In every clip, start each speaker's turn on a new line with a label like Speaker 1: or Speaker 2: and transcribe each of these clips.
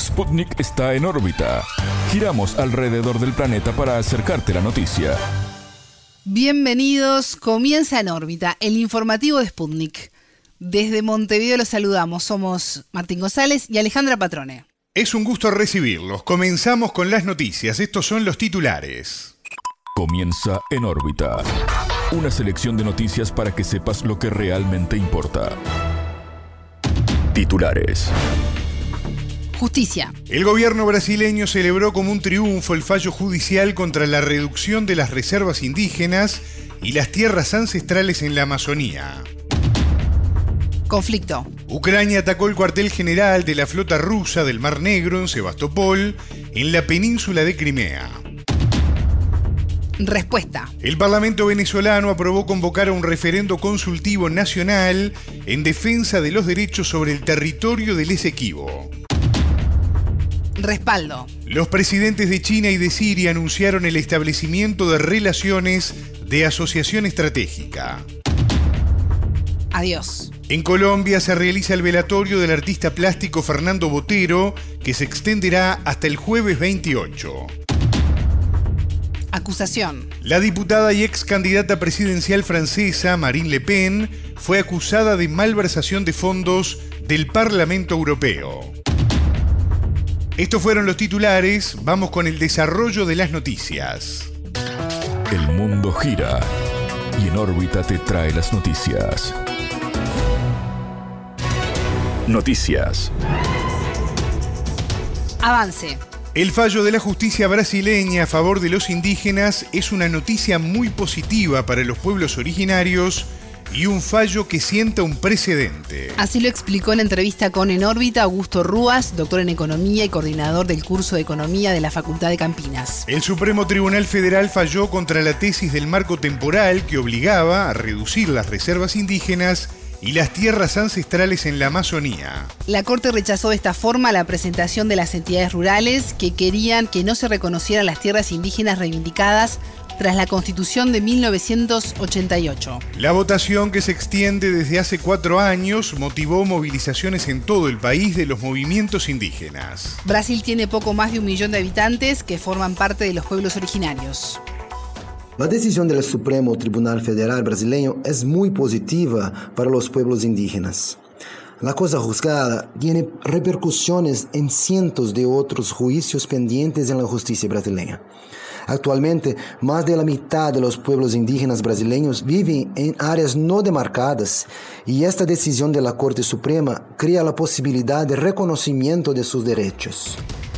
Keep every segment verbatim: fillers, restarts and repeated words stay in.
Speaker 1: Sputnik está en órbita. Giramos alrededor del planeta para acercarte la noticia.
Speaker 2: Bienvenidos, comienza En órbita, el informativo de Sputnik. Desde Montevideo los saludamos, somos Martín González y Alejandra Patrone.
Speaker 3: Es un gusto recibirlos. Comenzamos con las noticias. Estos son los titulares.
Speaker 1: Comienza En órbita. Una selección de noticias para que sepas lo que realmente importa. Titulares.
Speaker 2: Justicia.
Speaker 3: El gobierno brasileño celebró como un triunfo el fallo judicial contra la reducción de las reservas indígenas y las tierras ancestrales en la Amazonía.
Speaker 2: Conflicto.
Speaker 3: Ucrania atacó el cuartel general de la flota rusa del Mar Negro en Sebastopol, en la península de Crimea.
Speaker 2: Respuesta.
Speaker 3: El Parlamento venezolano aprobó convocar a un referendo consultivo nacional en defensa de los derechos sobre el territorio del Esequibo.
Speaker 2: Respaldo.
Speaker 3: Los presidentes de China y de Siria anunciaron el establecimiento de relaciones de asociación estratégica.
Speaker 2: Adiós.
Speaker 3: En Colombia se realiza el velatorio del artista plástico Fernando Botero, que se extenderá hasta el jueves veintiocho.
Speaker 2: Acusación.
Speaker 3: La diputada y ex candidata presidencial francesa Marine Le Pen fue acusada de malversación de fondos del Parlamento Europeo. Estos fueron los titulares. Vamos con el desarrollo de las noticias.
Speaker 1: El mundo gira y En órbita te trae las noticias. Noticias.
Speaker 2: Avance.
Speaker 3: El fallo de la justicia brasileña a favor de los indígenas es una noticia muy positiva para los pueblos originarios y un fallo que sienta un precedente.
Speaker 2: Así lo explicó en entrevista con En órbita Augusto Rúas, doctor en Economía y coordinador del curso de Economía de la Facultad de Campinas.
Speaker 3: El Supremo Tribunal Federal falló contra la tesis del marco temporal que obligaba a reducir las reservas indígenas y las tierras ancestrales en la Amazonía.
Speaker 2: La Corte rechazó de esta forma la presentación de las entidades rurales que querían que no se reconocieran las tierras indígenas reivindicadas tras la Constitución de mil novecientos ochenta y ocho.
Speaker 3: La votación, que se extiende desde hace cuatro años, motivó movilizaciones en todo el país de los movimientos indígenas.
Speaker 2: Brasil tiene poco más de un millón de habitantes que forman parte de los pueblos originarios.
Speaker 4: La decisión del Supremo Tribunal Federal brasileño es muy positiva para los pueblos indígenas. La cosa juzgada tiene repercusiones en cientos de otros juicios pendientes en la justicia brasileña. Actualmente, más de la mitad de los pueblos indígenas brasileños viven en áreas no demarcadas y esta decisión de la Corte Suprema crea la posibilidad de reconocimiento de sus derechos.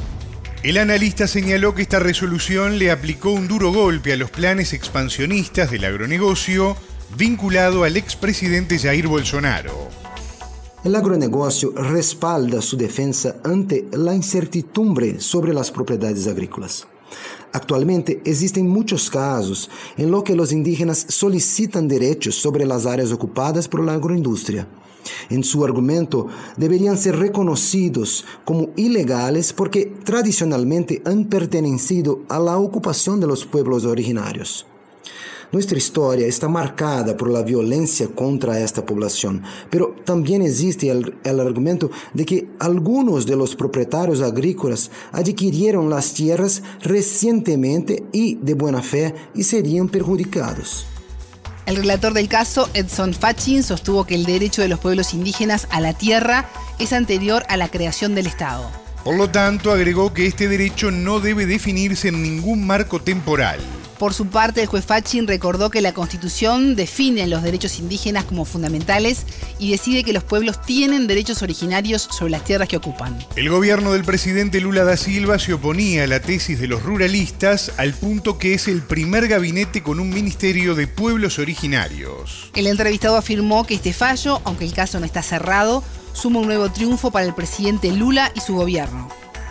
Speaker 3: El analista señaló que esta resolución le aplicó un duro golpe a los planes expansionistas del agronegocio vinculado al expresidente Jair Bolsonaro.
Speaker 4: El agronegocio respalda su defensa ante la incertidumbre sobre las propiedades agrícolas. Actualmente existen muchos casos en los que los indígenas solicitan derechos sobre las áreas ocupadas por la agroindustria. En su argumento, deberían ser reconocidos como ilegales porque tradicionalmente han pertenecido a la ocupación de los pueblos originarios. Nuestra historia está marcada por la violencia contra esta población, pero también existe el, el argumento de que algunos de los propietarios agrícolas adquirieron las tierras recientemente y de buena fe y serían perjudicados.
Speaker 2: El relator del caso, Edson Fachin, sostuvo que el derecho de los pueblos indígenas a la tierra es anterior a la creación del Estado.
Speaker 3: Por lo tanto, agregó que este derecho no debe definirse en ningún marco temporal.
Speaker 2: Por su parte, el juez Fachin recordó que la Constitución define los derechos indígenas como fundamentales y decide que los pueblos tienen derechos originarios sobre las tierras que ocupan.
Speaker 3: El gobierno del presidente Lula da Silva se oponía a la tesis de los ruralistas al punto que es el primer gabinete con un ministerio de pueblos originarios.
Speaker 2: El entrevistado afirmó que este fallo, aunque el caso no está cerrado, suma un nuevo triunfo para el presidente Lula y su gobierno.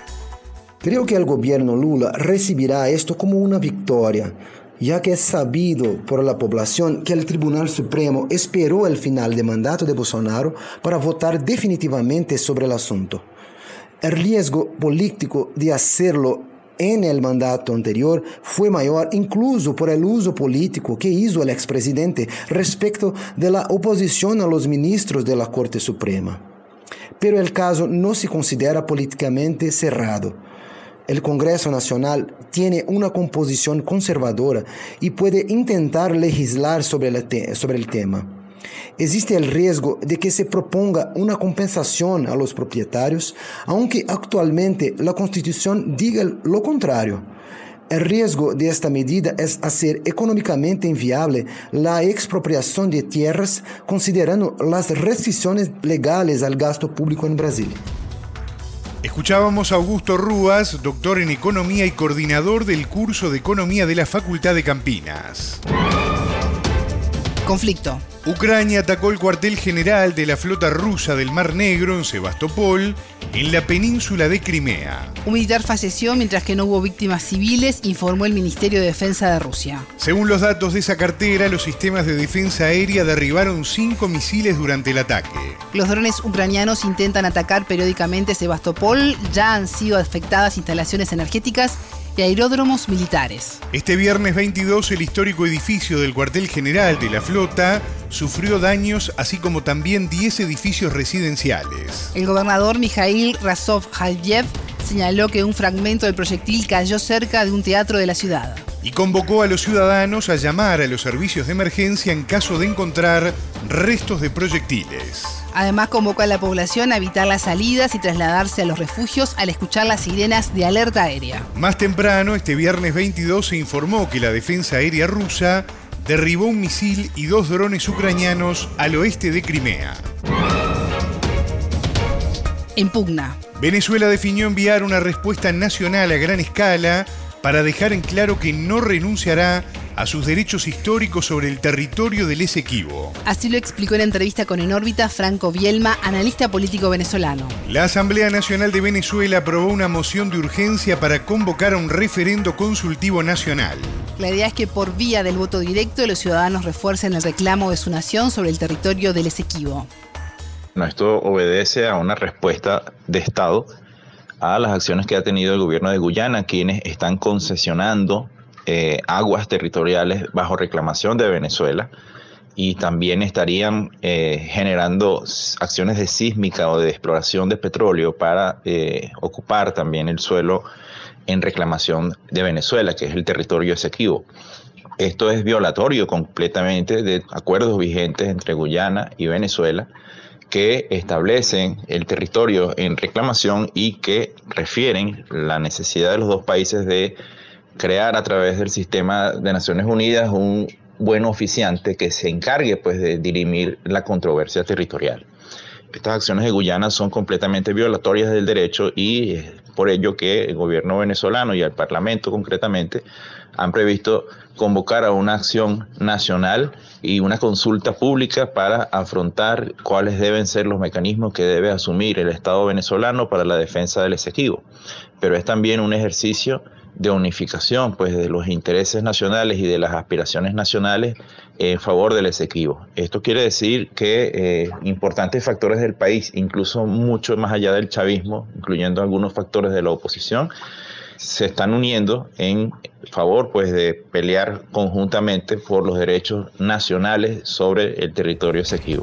Speaker 4: Creo que el gobierno Lula recibirá esto como una victoria, ya que es sabido por la población que el Tribunal Supremo esperó el final de mandato de Bolsonaro para votar definitivamente sobre el asunto. El riesgo político de hacerlo en el mandato anterior fue mayor incluso por el uso político que hizo el expresidente respecto de la oposición a los ministros de la Corte Suprema. pero el caso no se considera políticamente cerrado. El Congreso Nacional tiene una composición conservadora y puede intentar legislar sobre el, te- sobre el tema. Existe el riesgo de que se proponga una compensación a los propietarios, aunque actualmente la Constitución diga lo contrario. El riesgo de esta medida es hacer económicamente inviable la expropiación de tierras, considerando las restricciones legales al gasto público en Brasil.
Speaker 3: Escuchábamos a Augusto Rúas, doctor en Economía y coordinador del curso de Economía de la Facultad de Campinas.
Speaker 2: Conflicto.
Speaker 3: Ucrania atacó el cuartel general de la flota rusa del Mar Negro en Sebastopol, en la península de Crimea.
Speaker 2: Un militar falleció mientras que no hubo víctimas civiles, informó el Ministerio de Defensa de Rusia.
Speaker 3: Según los datos de esa cartera, los sistemas de defensa aérea derribaron cinco misiles durante el ataque.
Speaker 2: Los drones ucranianos intentan atacar periódicamente Sebastopol. Ya han sido afectadas instalaciones energéticas y aeródromos militares.
Speaker 3: Este viernes veintidós, el histórico edificio del cuartel general de la flota sufrió daños, así como también diez edificios residenciales.
Speaker 2: El gobernador Mikhail Razov-Haliev señaló que un fragmento del proyectil cayó cerca de un teatro de la ciudad.
Speaker 3: Y convocó a los ciudadanos a llamar a los servicios de emergencia en caso de encontrar restos de proyectiles.
Speaker 2: Además, convocó a la población a evitar las salidas y trasladarse a los refugios al escuchar las sirenas de alerta aérea.
Speaker 3: Más temprano, este viernes veintidós, se informó que la defensa aérea rusa derribó un misil y dos drones ucranianos al oeste de Crimea.
Speaker 2: En pugna.
Speaker 3: Venezuela definió enviar una respuesta nacional a gran escala para dejar en claro que no renunciará a sus derechos históricos sobre el territorio del Esequibo.
Speaker 2: Así lo explicó en entrevista con En órbita Franco Bielma, analista político venezolano.
Speaker 3: La Asamblea Nacional de Venezuela aprobó una moción de urgencia para convocar a un referendo consultivo nacional.
Speaker 2: La idea es que por vía del voto directo los ciudadanos refuercen el reclamo de su nación sobre el territorio del Esequibo.
Speaker 5: Esto obedece a una respuesta de Estado a las acciones que ha tenido el gobierno de Guyana, quienes están concesionando eh, aguas territoriales bajo reclamación de Venezuela y también estarían eh, generando acciones de sísmica o de exploración de petróleo para eh, ocupar también el suelo en reclamación de Venezuela, que es el territorio Esequibo. Esto es violatorio completamente de acuerdos vigentes entre Guyana y Venezuela, que establecen el territorio en reclamación y que refieren la necesidad de los dos países de crear a través del sistema de Naciones Unidas un buen oficiante que se encargue pues de dirimir la controversia territorial. Estas acciones de Guyana son completamente violatorias del derecho y es por ello que el gobierno venezolano y el Parlamento concretamente han previsto convocar a una acción nacional y una consulta pública para afrontar cuáles deben ser los mecanismos que debe asumir el Estado venezolano para la defensa del Esequibo. Pero es también un ejercicio de unificación pues, de los intereses nacionales y de las aspiraciones nacionales en favor del Esequibo. Esto quiere decir que eh, importantes factores del país, incluso mucho más allá del chavismo, incluyendo algunos factores de la oposición, se están uniendo en favor pues, de pelear conjuntamente por los derechos nacionales sobre el territorio Esequibo.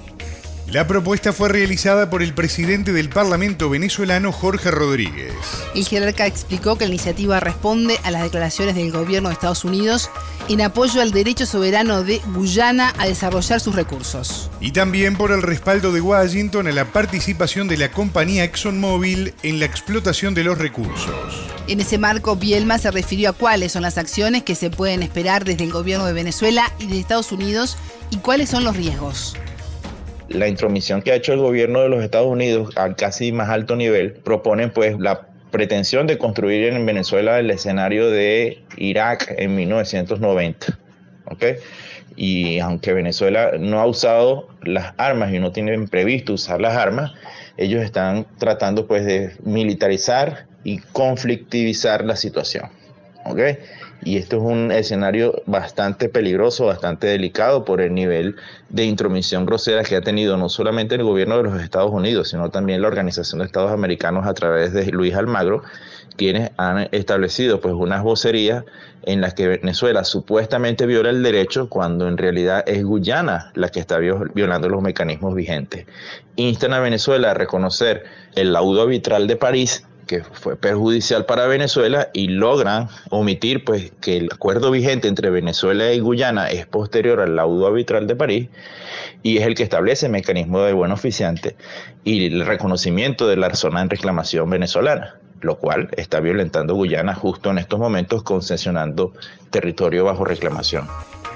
Speaker 3: La propuesta fue realizada por el presidente del Parlamento venezolano, Jorge Rodríguez.
Speaker 2: El jerarca explicó que la iniciativa responde a las declaraciones del gobierno de Estados Unidos en apoyo al derecho soberano de Guyana a desarrollar sus recursos.
Speaker 3: Y también por el respaldo de Washington a la participación de la compañía ExxonMobil en la explotación de los recursos.
Speaker 2: En ese marco, Bielma se refirió a cuáles son las acciones que se pueden esperar desde el gobierno de Venezuela y de Estados Unidos y cuáles son los riesgos.
Speaker 5: La intromisión que ha hecho el gobierno de los Estados Unidos al casi más alto nivel proponen pues la pretensión de construir en Venezuela el escenario de Irak en mil novecientos noventa, ¿okay? Y aunque Venezuela no ha usado las armas y no tienen previsto usar las armas, ellos están tratando pues de militarizar y conflictivizar la situación, ¿okay? Y esto es un escenario bastante peligroso, bastante delicado por el nivel de intromisión grosera que ha tenido no solamente el gobierno de los Estados Unidos, sino también la Organización de Estados Americanos a través de Luis Almagro, quienes han establecido pues unas vocerías en las que Venezuela supuestamente viola el derecho cuando en realidad es Guyana la que está violando los mecanismos vigentes. Instan a Venezuela a reconocer el laudo arbitral de París, que fue perjudicial para Venezuela, y logran omitir pues que el acuerdo vigente entre Venezuela y Guyana es posterior al laudo arbitral de París y es el que establece el mecanismo de buen oficiante y el reconocimiento de la zona en reclamación venezolana, lo cual está violentando Guyana justo en estos momentos, concesionando territorio bajo reclamación.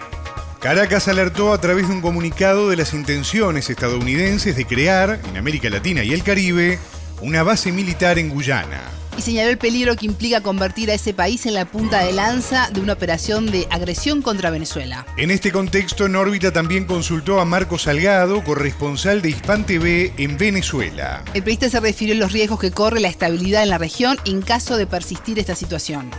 Speaker 3: Caracas alertó a través de un comunicado de las intenciones estadounidenses de crear, en América Latina y el Caribe, una base militar en Guyana.
Speaker 2: Y señaló el peligro que implica convertir a ese país en la punta de lanza de una operación de agresión contra Venezuela.
Speaker 3: En este contexto, en órbita también consultó a Marco Salgado, corresponsal de Hispan T V en Venezuela.
Speaker 2: El periodista se refirió a los riesgos que corre la estabilidad en la región en caso de persistir esta situación.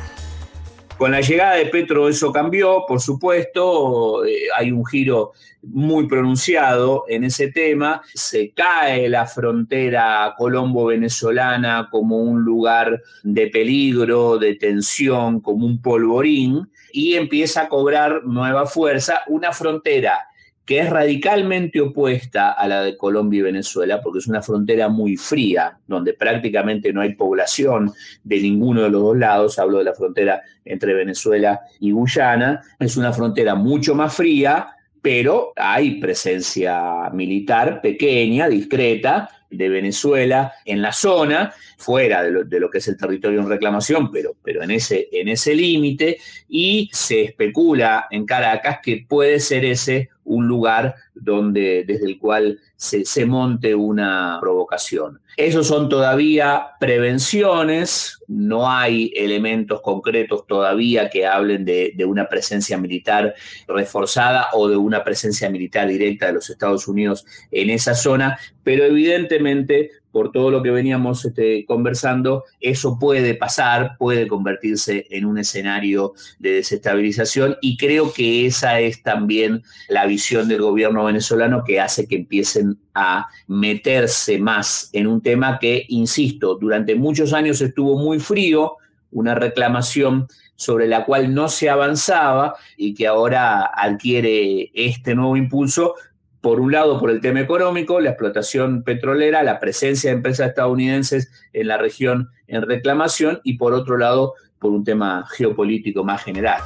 Speaker 6: Con la llegada de Petro eso cambió, por supuesto, eh, hay un giro muy pronunciado en ese tema, se cae la frontera colombo-venezolana como un lugar de peligro, de tensión, como un polvorín, y empieza a cobrar nueva fuerza una frontera que es radicalmente opuesta a la de Colombia y Venezuela, porque es una frontera muy fría, donde prácticamente no hay población de ninguno de los dos lados. Hablo de la frontera entre Venezuela y Guyana. Es una frontera mucho más fría, pero hay presencia militar pequeña, discreta, de Venezuela en la zona, fuera de lo, de lo que es el territorio en reclamación, pero, pero en ese, en ese límite, y se especula en Caracas que puede ser ese un lugar donde, desde el cual se, se monte una provocación. Esos son todavía prevenciones, no hay elementos concretos todavía que hablen de, de una presencia militar reforzada o de una presencia militar directa de los Estados Unidos en esa zona, pero evidentemente, por todo lo que veníamos este, conversando, eso puede pasar, puede convertirse en un escenario de desestabilización, y creo que esa es también la visión del gobierno venezolano, que hace que empiecen a meterse más en un tema que, insisto, durante muchos años estuvo muy frío, una reclamación sobre la cual no se avanzaba y que ahora adquiere este nuevo impulso. Por un lado, por el tema económico, la explotación petrolera, la presencia de empresas estadounidenses en la región en reclamación, y por otro lado, por un tema geopolítico más general.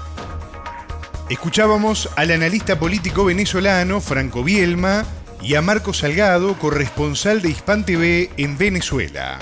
Speaker 3: Escuchábamos al analista político venezolano Franco Bielma y a Marco Salgado, corresponsal de Hispan T V en Venezuela.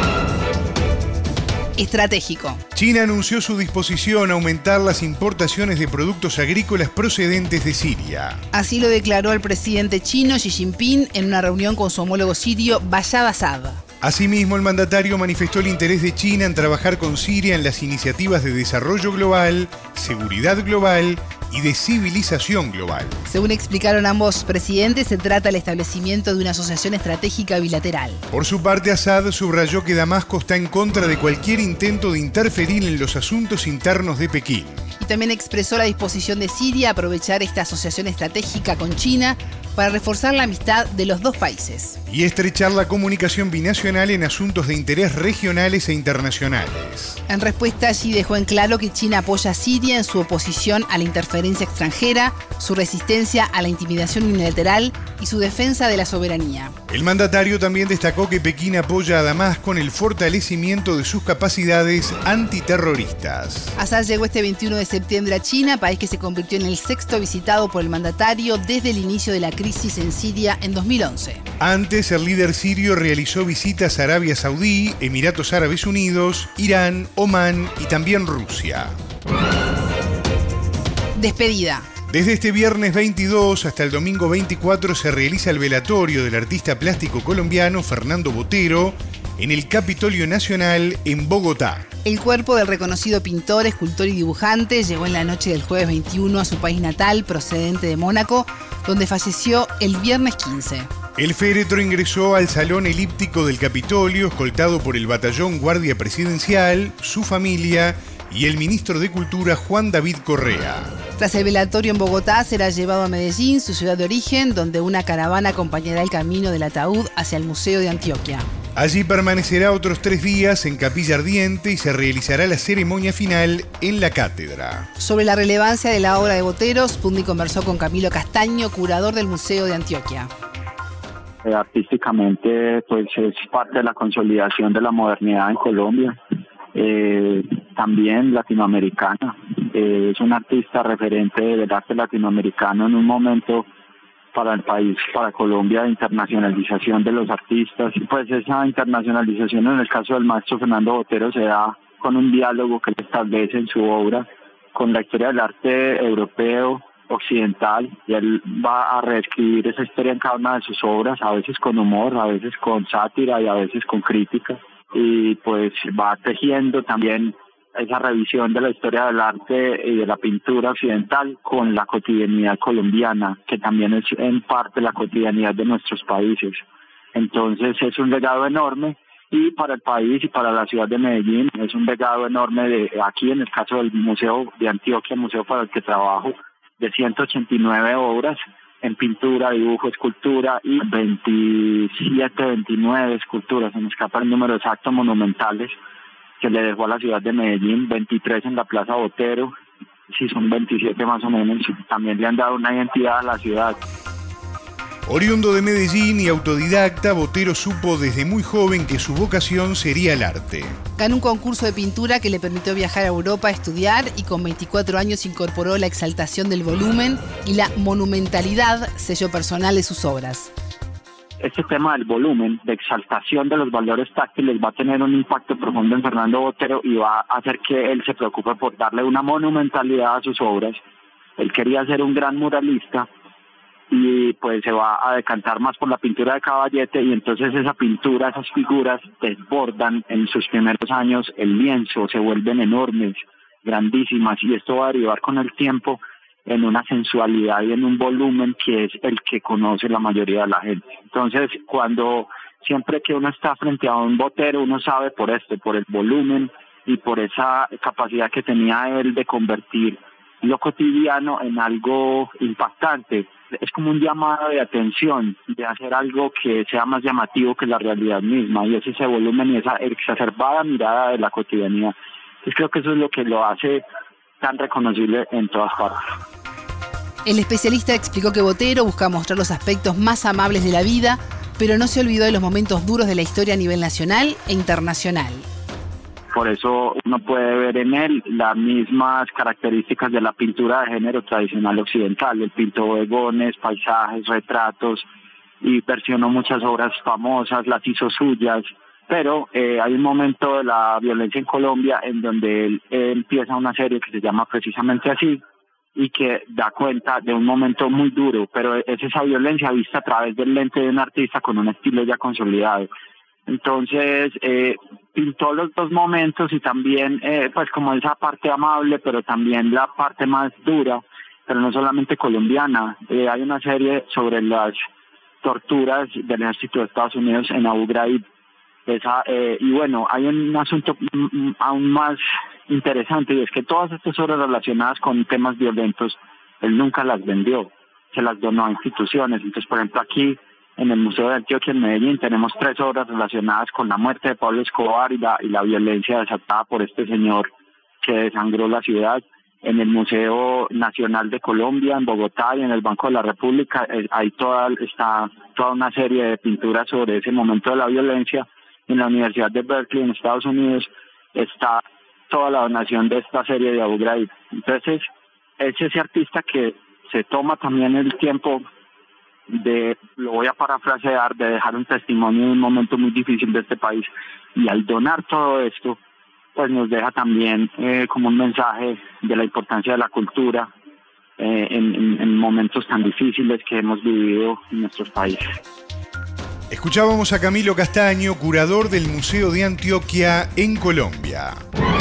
Speaker 2: Estratégico.
Speaker 3: China anunció su disposición a aumentar las importaciones de productos agrícolas procedentes de Siria.
Speaker 2: Así lo declaró el presidente chino Xi Jinping en una reunión con su homólogo sirio Bashar Assad.
Speaker 3: Asimismo, el mandatario manifestó el interés de China en trabajar con Siria en las iniciativas de desarrollo global, seguridad global y de civilización global.
Speaker 2: Según explicaron ambos presidentes, se trata del establecimiento de una asociación estratégica bilateral.
Speaker 3: Por su parte, Assad subrayó que Damasco está en contra de cualquier intento de interferir en los asuntos internos de Pekín.
Speaker 2: Y también expresó la disposición de Siria a aprovechar esta asociación estratégica con China para reforzar la amistad de los dos países.
Speaker 3: Y estrechar la comunicación binacional en asuntos de interés regionales e internacionales.
Speaker 2: En respuesta, Xi dejó en claro que China apoya a Siria en su oposición a la interferencia extranjera, su resistencia a la intimidación unilateral y su defensa de la soberanía.
Speaker 3: El mandatario también destacó que Pekín apoya a Damasco en el fortalecimiento de sus capacidades antiterroristas.
Speaker 2: Assad llegó este veintiuno de septiembre a China, país que se convirtió en el sexto visitado por el mandatario desde el inicio de la crisis en Siria en dos mil once.
Speaker 3: Antes, el líder sirio realizó visitas a Arabia Saudí, Emiratos Árabes Unidos, Irán, Omán y también Rusia.
Speaker 2: Despedida.
Speaker 3: Desde este viernes veintidós hasta el domingo veinticuatro se realiza el velatorio del artista plástico colombiano Fernando Botero en el Capitolio Nacional en Bogotá.
Speaker 2: El cuerpo del reconocido pintor, escultor y dibujante llegó en la noche del jueves veintiuno a su país natal, procedente de Mónaco, donde falleció el viernes quince.
Speaker 3: El féretro ingresó al Salón Elíptico del Capitolio, escoltado por el Batallón Guardia Presidencial, su familia y el ministro de Cultura Juan David Correa.
Speaker 2: Tras el velatorio en Bogotá, será llevado a Medellín, su ciudad de origen, donde una caravana acompañará el camino del ataúd hacia el Museo de Antioquia.
Speaker 3: Allí permanecerá otros tres días en Capilla Ardiente y se realizará la ceremonia final en la cátedra.
Speaker 2: Sobre la relevancia de la obra de Botero, Spundi conversó con Camilo Castaño, curador del Museo de Antioquia.
Speaker 7: Eh, artísticamente, pues es parte de la consolidación de la modernidad en Colombia, eh, también latinoamericana. Eh, es un artista referente del arte latinoamericano en un momento para el país, para Colombia, de internacionalización de los artistas. Pues esa internacionalización en el caso del maestro Fernando Botero se da con un diálogo que él establece en su obra con la historia del arte europeo, occidental, y él va a reescribir esa historia en cada una de sus obras, a veces con humor, a veces con sátira y a veces con crítica, y pues va tejiendo también esa revisión de la historia del arte y de la pintura occidental con la cotidianidad colombiana, que también es en parte la cotidianidad de nuestros países. Entonces es un legado enorme, y para el país y para la ciudad de Medellín es un legado enorme de aquí, en el caso del Museo de Antioquia, museo para el que trabajo, de ciento ochenta y nueve obras en pintura, dibujo, escultura, y veintisiete, veintinueve esculturas, se me escapa el número exacto, monumentales, que le dejó a la ciudad de Medellín, veintitrés en la Plaza Botero, sí, son veintisiete más o menos, también le han dado una identidad a la ciudad.
Speaker 3: Oriundo de Medellín y autodidacta, Botero supo desde muy joven que su vocación sería el arte.
Speaker 2: Ganó un concurso de pintura que le permitió viajar a Europa a estudiar y con veinticuatro años incorporó la exaltación del volumen y la monumentalidad, sello personal de sus obras.
Speaker 7: Este tema del volumen, de exaltación de los valores táctiles, va a tener un impacto profundo en Fernando Botero y va a hacer que él se preocupe por darle una monumentalidad a sus obras. Él quería ser un gran muralista y pues se va a decantar más por la pintura de caballete, y entonces esa pintura, esas figuras desbordan en sus primeros años el lienzo, se vuelven enormes, grandísimas, y esto va a derivar con el tiempo en una sensualidad y en un volumen que es el que conoce la mayoría de la gente. Entonces, cuando siempre que uno está frente a un Botero, uno sabe por esto, por el volumen y por esa capacidad que tenía él de convertir lo cotidiano en algo impactante. Es como un llamado de atención, de hacer algo que sea más llamativo que la realidad misma, y es ese volumen y esa exacerbada mirada de la cotidianidad. Entonces creo que eso es lo que lo hace tan reconocible en todas partes.
Speaker 2: El especialista explicó que Botero busca mostrar los aspectos más amables de la vida, pero no se olvidó de los momentos duros de la historia a nivel nacional e internacional.
Speaker 7: Por eso uno puede ver en él las mismas características de la pintura de género tradicional occidental. Él pintó bodegones, paisajes, retratos, y versionó muchas obras famosas, las hizo suyas. Pero eh, hay un momento de la violencia en Colombia en donde él, él empieza una serie que se llama precisamente así, y que da cuenta de un momento muy duro, pero es esa violencia vista a través del lente de un artista con un estilo ya consolidado. Entonces, eh, pintó los dos momentos, y también, eh, pues como esa parte amable, pero también la parte más dura, pero no solamente colombiana. Eh, hay una serie sobre las torturas del ejército de Estados Unidos en Abu Ghraib. Esa, eh, y bueno, hay un asunto aún más interesante, y es que todas estas obras relacionadas con temas violentos, él nunca las vendió, se las donó a instituciones. Entonces, por ejemplo, aquí en el Museo de Antioquia en Medellín tenemos tres obras relacionadas con la muerte de Pablo Escobar y la, y la violencia desatada por este señor que desangró la ciudad. En el Museo Nacional de Colombia, en Bogotá, y en el Banco de la República, eh, hay toda, está toda una serie de pinturas sobre ese momento de la violencia. En la Universidad de Berkeley, en Estados Unidos, está toda la donación de esta serie de Abu Ghraib. Entonces, es ese artista que se toma también el tiempo de, lo voy a parafrasear, de dejar un testimonio en un momento muy difícil de este país, y al donar todo esto, pues nos deja también eh, como un mensaje de la importancia de la cultura eh, en, en, en momentos tan difíciles que hemos vivido en nuestros países.
Speaker 3: Escuchábamos a Camilo Castaño, curador del Museo de Antioquia en Colombia.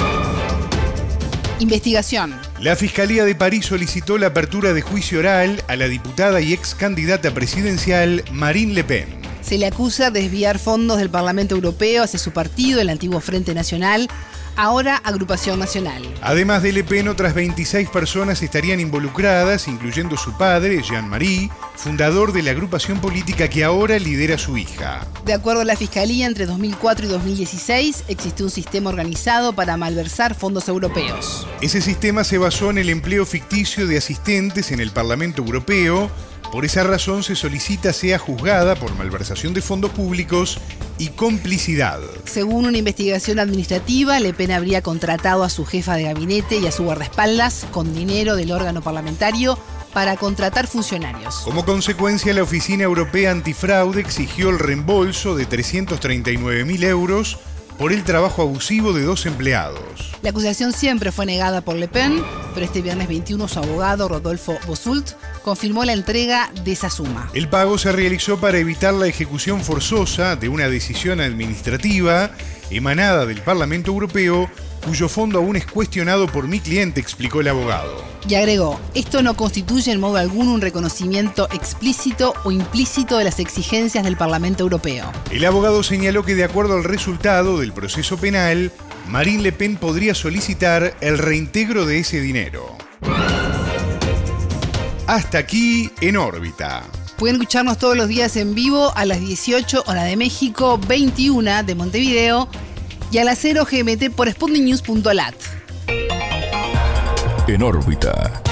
Speaker 2: Investigación.
Speaker 3: La Fiscalía de París solicitó la apertura de juicio oral a la diputada y ex candidata presidencial Marine Le Pen.
Speaker 2: Se le acusa de desviar fondos del Parlamento Europeo hacia su partido, el antiguo Frente Nacional, ahora Agrupación Nacional.
Speaker 3: Además de Le Pen, otras veintiséis personas estarían involucradas, incluyendo su padre, Jean-Marie, fundador de la agrupación política que ahora lidera su hija.
Speaker 2: De acuerdo a la Fiscalía, entre dos mil cuatro y dos mil dieciséis existió un sistema organizado para malversar fondos europeos.
Speaker 3: Ese sistema se basó en el empleo ficticio de asistentes en el Parlamento Europeo. Por esa razón se solicita sea juzgada por malversación de fondos públicos y complicidad.
Speaker 2: Según una investigación administrativa, Le Pen habría contratado a su jefa de gabinete y a su guardaespaldas con dinero del órgano parlamentario para contratar funcionarios.
Speaker 3: Como consecuencia, la Oficina Europea Antifraude exigió el reembolso de trescientos treinta y nueve mil euros por el trabajo abusivo de dos empleados.
Speaker 2: La acusación siempre fue negada por Le Pen, pero este viernes veintiuno su abogado, Rodolfo Bosult, confirmó la entrega de esa suma.
Speaker 3: El pago se realizó para evitar la ejecución forzosa de una decisión administrativa emanada del Parlamento Europeo, cuyo fondo aún es cuestionado por mi cliente, explicó el abogado.
Speaker 2: Y agregó, esto no constituye en modo alguno un reconocimiento explícito o implícito de las exigencias del Parlamento Europeo.
Speaker 3: El abogado señaló que de acuerdo al resultado del proceso penal, Marine Le Pen podría solicitar el reintegro de ese dinero. Hasta aquí En órbita.
Speaker 2: Pueden escucharnos todos los días en vivo a las dieciocho hora de México, veintiuna de Montevideo y a las cero G M T por sputnik news punto lat.
Speaker 1: En órbita.